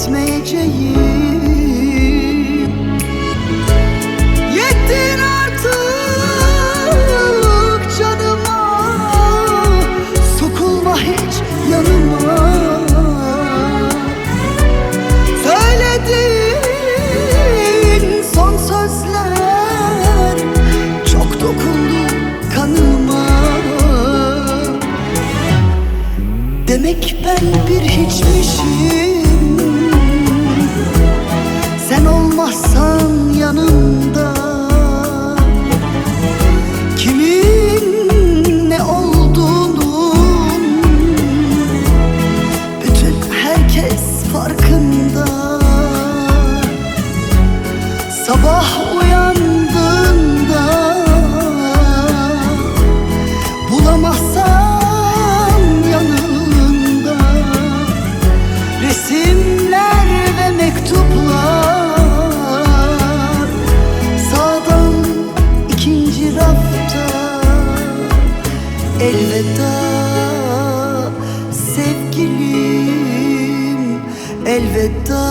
etmeyeceğim. Yettin artık canıma, sokulma hiç yanıma. Söylediğin son sözler çok dokundu kanıma. Demek ben bir hiçmişim, sen olmazsan yanımda. Kimin ne olduğunun bütün herkes farkında. Sabah uyandığında bulamazsam yanında resimler ve mektuplar, sağdan ikinci rafta. Elveda sevgilim, elveda.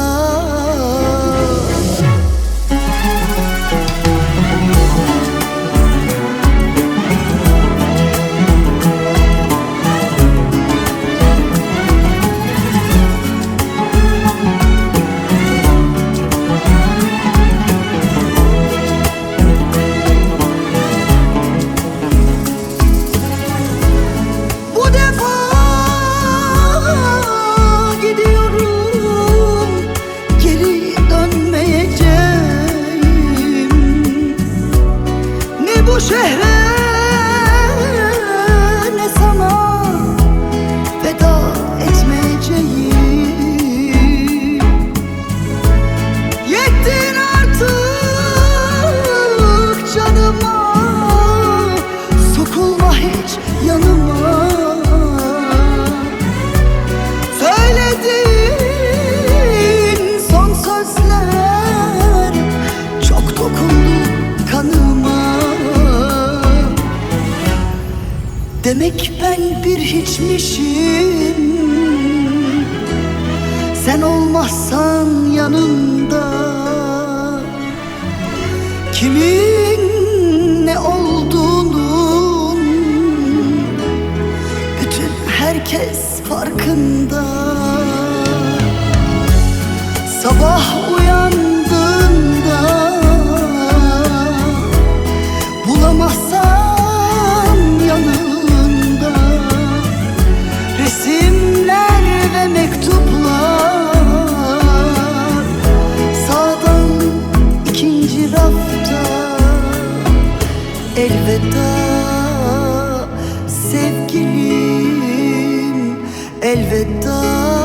Bu şehre ne sana veda etmeyeceğim. Yettin artık canıma, sokulma hiç yanıma. Söylediğin son sözler çok dokundu kanıma. Demek ben bir hiçmişim, sen olmazsan yanımda. Kimin ne olduğunun bütün herkes farkında. Sabah uyandığında bulamazsam yanımda resimler ve mektuplar, sağdan ikinci rafta. Elveda sevgilim, elveda.